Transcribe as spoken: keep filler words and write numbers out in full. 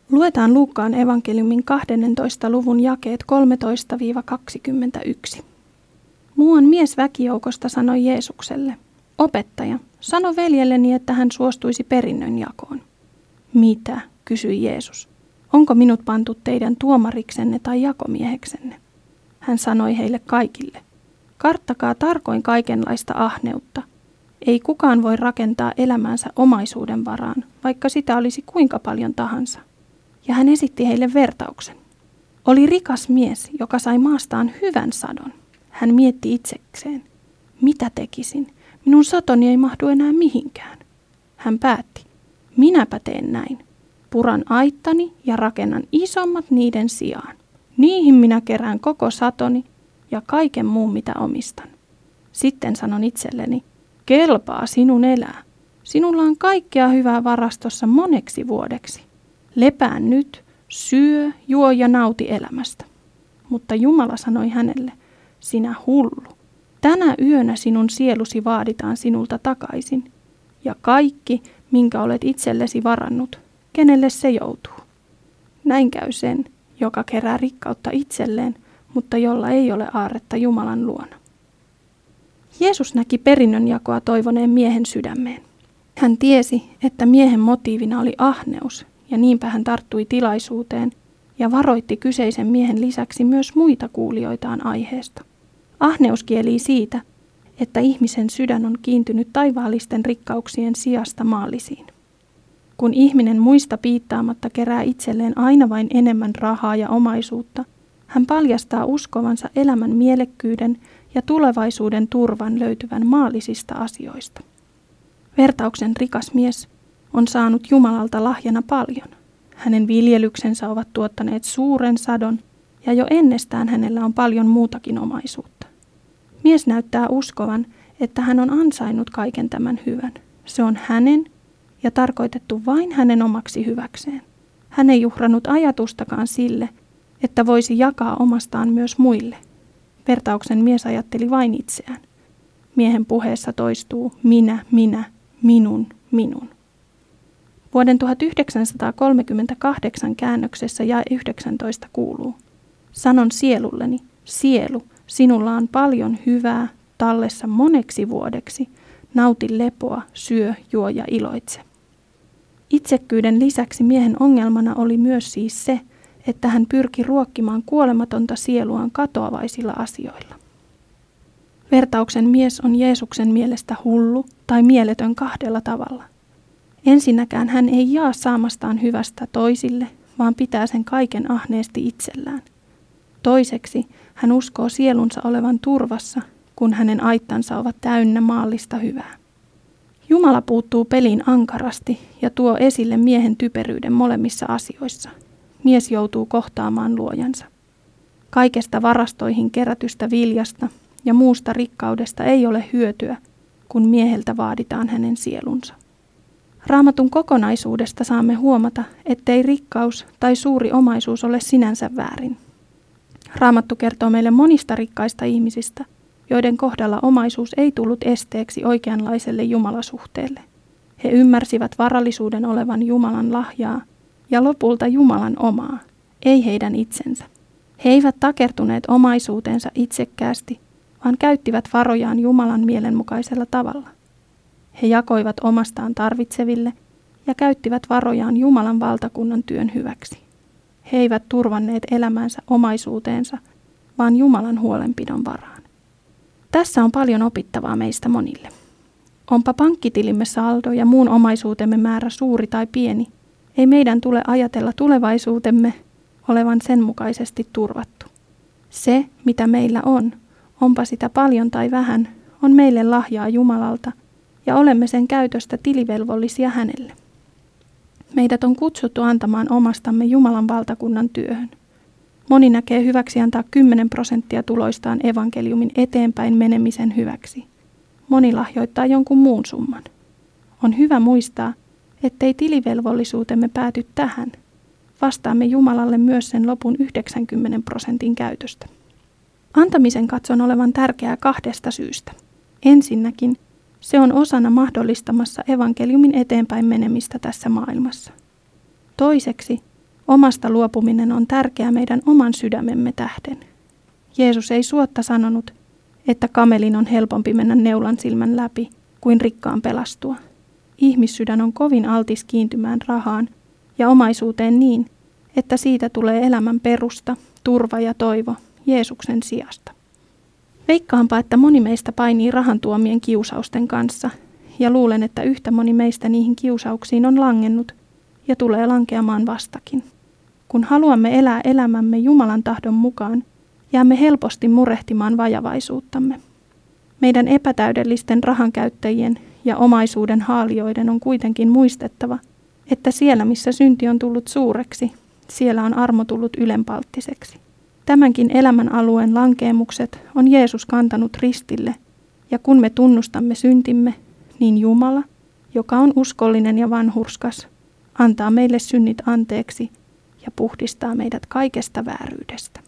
Luetaan Luukkaan evankeliumin kahdennentoista luvun jakeet kolmetoista kaksikymmentäyksi. Muuan mies väkijoukosta sanoi Jeesukselle, opettaja, sano veljelleni, että hän suostuisi perinnön jakoon. Mitä, kysyi Jeesus. Onko minut pantu teidän tuomariksenne tai jakomieheksenne? Hän sanoi heille kaikille. Karttakaa tarkoin kaikenlaista ahneutta. Ei kukaan voi rakentaa elämäänsä omaisuuden varaan, vaikka sitä olisi kuinka paljon tahansa. Ja hän esitti heille vertauksen. Oli rikas mies, joka sai maastaan hyvän sadon. Hän mietti itsekseen. Mitä tekisin? Minun satoni ei mahdu enää mihinkään. Hän päätti. Minäpä teen näin. Puran aittani ja rakennan isommat niiden sijaan. Niihin minä kerään koko satoni ja kaiken muun, mitä omistan. Sitten sanon itselleni, kelpaa sinun elää. Sinulla on kaikkea hyvää varastossa moneksi vuodeksi. Lepää nyt, syö, juo ja nauti elämästä. Mutta Jumala sanoi hänelle, sinä hullu. Tänä yönä sinun sielusi vaaditaan sinulta takaisin. Ja kaikki, minkä olet itsellesi varannut, kenelle se joutuu. Näin käy sen, joka kerää rikkautta itselleen, mutta jolla ei ole aarretta Jumalan luona. Jeesus näki perinnönjakoa toivoneen miehen sydämeen. Hän tiesi, että miehen motiivina oli ahneus, ja niinpä hän tarttui tilaisuuteen ja varoitti kyseisen miehen lisäksi myös muita kuulijoitaan aiheesta. Ahneus kielii siitä, että ihmisen sydän on kiintynyt taivaallisten rikkauksien sijasta maallisiin. Kun ihminen muista piittaamatta kerää itselleen aina vain enemmän rahaa ja omaisuutta, hän paljastaa uskovansa elämän mielekkyyden ja tulevaisuuden turvan löytyvän maallisista asioista. Vertauksen rikas mies on saanut Jumalalta lahjana paljon. Hänen viljelyksensä ovat tuottaneet suuren sadon ja jo ennestään hänellä on paljon muutakin omaisuutta. Mies näyttää uskovan, että hän on ansainnut kaiken tämän hyvän. Se on hänen ja tarkoitettu vain hänen omaksi hyväkseen. Hän ei juhrannut ajatustakaan sille, että voisi jakaa omastaan myös muille. Vertauksen mies ajatteli vain itseään. Miehen puheessa toistuu minä, minä, minun, minun. Vuoden tuhatyhdeksänsataakolmekymmentäkahdeksan käännöksessä jae yhdeksäntoista kuuluu. Sanon sielulleni, sielu, sinulla on paljon hyvää tallessa moneksi vuodeksi. Nauti lepoa, syö, juo ja iloitse. Itsekkyyden lisäksi miehen ongelmana oli myös siis se, että hän pyrki ruokkimaan kuolematonta sieluaan katoavaisilla asioilla. Vertauksen mies on Jeesuksen mielestä hullu tai mieletön kahdella tavalla. Ensinnäkään hän ei jaa saamastaan hyvästä toisille, vaan pitää sen kaiken ahneesti itsellään. Toiseksi hän uskoo sielunsa olevan turvassa, kun hänen aittansa ovat täynnä maallista hyvää. Jumala puuttuu peliin ankarasti ja tuo esille miehen typeryyden molemmissa asioissa. Mies joutuu kohtaamaan luojansa. Kaikesta varastoihin kerätystä viljasta ja muusta rikkaudesta ei ole hyötyä, kun mieheltä vaaditaan hänen sielunsa. Raamatun kokonaisuudesta saamme huomata, ettei rikkaus tai suuri omaisuus ole sinänsä väärin. Raamattu kertoo meille monista rikkaista ihmisistä, joiden kohdalla omaisuus ei tullut esteeksi oikeanlaiselle jumalasuhteelle. He ymmärsivät varallisuuden olevan Jumalan lahjaa ja lopulta Jumalan omaa, ei heidän itsensä. He eivät takertuneet omaisuutensa itsekkäästi, vaan käyttivät varojaan Jumalan mielenmukaisella tavalla. He jakoivat omastaan tarvitseville ja käyttivät varojaan Jumalan valtakunnan työn hyväksi. He eivät turvanneet elämänsä omaisuuteensa, vaan Jumalan huolenpidon varaan. Tässä on paljon opittavaa meistä monille. Onpa pankkitilimme saldo ja muun omaisuutemme määrä suuri tai pieni, ei meidän tule ajatella tulevaisuutemme olevan sen mukaisesti turvattu. Se, mitä meillä on, onpa sitä paljon tai vähän, on meille lahjaa Jumalalta ja olemme sen käytöstä tilivelvollisia hänelle. Meidät on kutsuttu antamaan omastamme Jumalan valtakunnan työhön. Moni näkee hyväksi antaa kymmenen prosenttia tuloistaan evankeliumin eteenpäin menemisen hyväksi. Moni lahjoittaa jonkun muun summan. On hyvä muistaa, ettei tilivelvollisuutemme pääty tähän. Vastaamme Jumalalle myös sen lopun yhdeksänkymmentä prosentin käytöstä. Antamisen katson olevan tärkeää kahdesta syystä. Ensinnäkin se on osana mahdollistamassa evankeliumin eteenpäin menemistä tässä maailmassa. Toiseksi Omasta luopuminen on tärkeää meidän oman sydämemme tähden. Jeesus ei suotta sanonut, että kamelin on helpompi mennä neulan silmän läpi kuin rikkaan pelastua. Ihmissydän on kovin altis kiintymään rahaan ja omaisuuteen niin, että siitä tulee elämän perusta, turva ja toivo Jeesuksen sijasta. Veikkaanpa, että moni meistä painii rahan tuomien kiusausten kanssa, ja luulen, että yhtä moni meistä niihin kiusauksiin on langennut ja tulee lankeamaan vastakin. Kun haluamme elää elämämme Jumalan tahdon mukaan, jäämme helposti murehtimaan vajavaisuuttamme. Meidän epätäydellisten rahankäyttäjien ja omaisuuden haalijoiden on kuitenkin muistettava, että siellä missä synti on tullut suureksi, siellä on armo tullut ylenpalttiseksi. Tämänkin elämän alueen lankeemukset on Jeesus kantanut ristille, ja kun me tunnustamme syntimme, niin Jumala, joka on uskollinen ja vanhurskas, antaa meille synnit anteeksi ja puhdistaa meidät kaikesta vääryydestä.